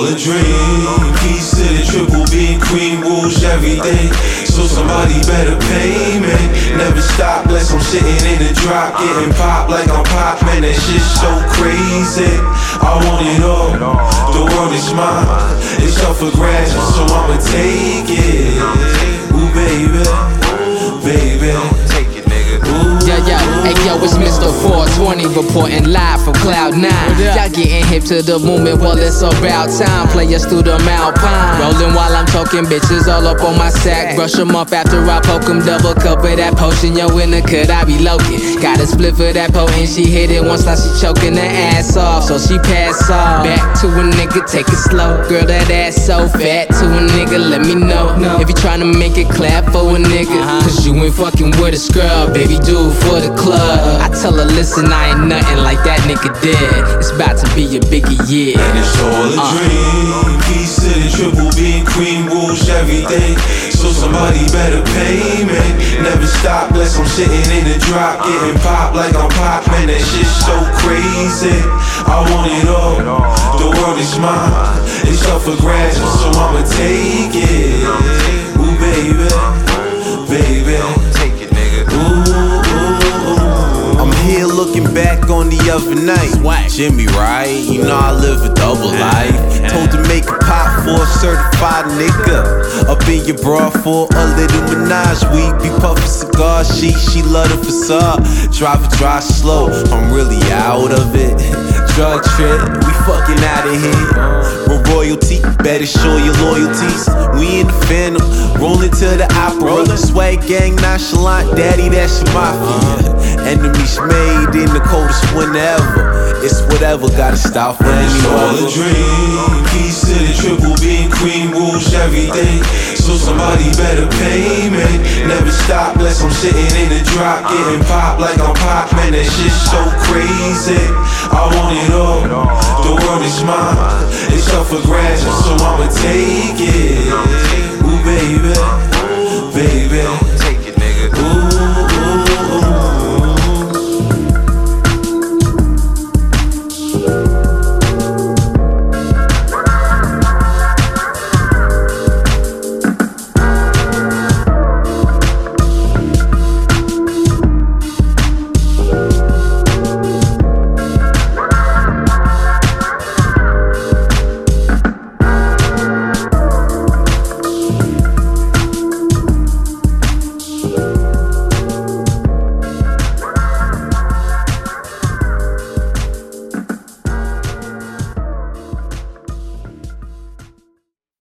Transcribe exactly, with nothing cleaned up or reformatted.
all a dream. Peace to the triple B and cream, whoosh everything. So somebody better pay me. Never stop unless I'm sitting in the drop, getting pop like I'm pop, man, that shit's so crazy. I want it all, the world is mine. It's up for grabs, so I'ma take it. Ooh baby, baby, take it nigga. Ooh. Yeah, yeah, hey yo, it's Mister four twenty reporting live from Cloud nine. Y'all getting hip to the movement, well it's about time. Players through the Alpine, rolling while I'm talking, bitches all up on my sack. Brush them off after I poke them, double cup of that potion. Yo, in the cut, I be loking. Got a split for that potent, she hit it once, now she choking her ass off, so she pass off. Back to a nigga, take it slow. Girl, that ass so fat. To a nigga, let me know if you tryna make it clap for a nigga. Cause you ain't fucking with a scrub, baby, do it for the club. I tell her, listen, I ain't nothing like that nigga did. It's about to be a biggie year. And it's all a uh. dream. Peace to the triple B and cream, whoosh everything. So somebody better pay me. Never stop unless I'm sitting in the drop, getting pop like I'm pop, man, that shit's so crazy. I want it all, the world is mine. It's up for grabs, so I'ma take it. Ooh baby, baby, take it nigga. Ooh. I'm here looking back on the other night. Jimmy, right? You know I live a double life. Told to make a pop for a certified nigga. Up in your bra for a little menage. We be puffin' cigars, she, she love the facade. Drive it dry slow, I'm really out of it. Drug trip, we fucking out of here. We're royalty, better show your loyalties. We in the phantom, rolling to the opera. Swag gang nonchalant, daddy, that's your mafia. Enemies made in the coldest whenever. It's whatever, gotta stop for any weather. All a dream, peace to the triple B and cream, whoosh everything. So somebody better pay me. Never stop unless I'm sitting in the drop, getting pop like I'm pop, man, that shit's so crazy. I want it all, the world is mine. It's up for grabs, so I'ma take it.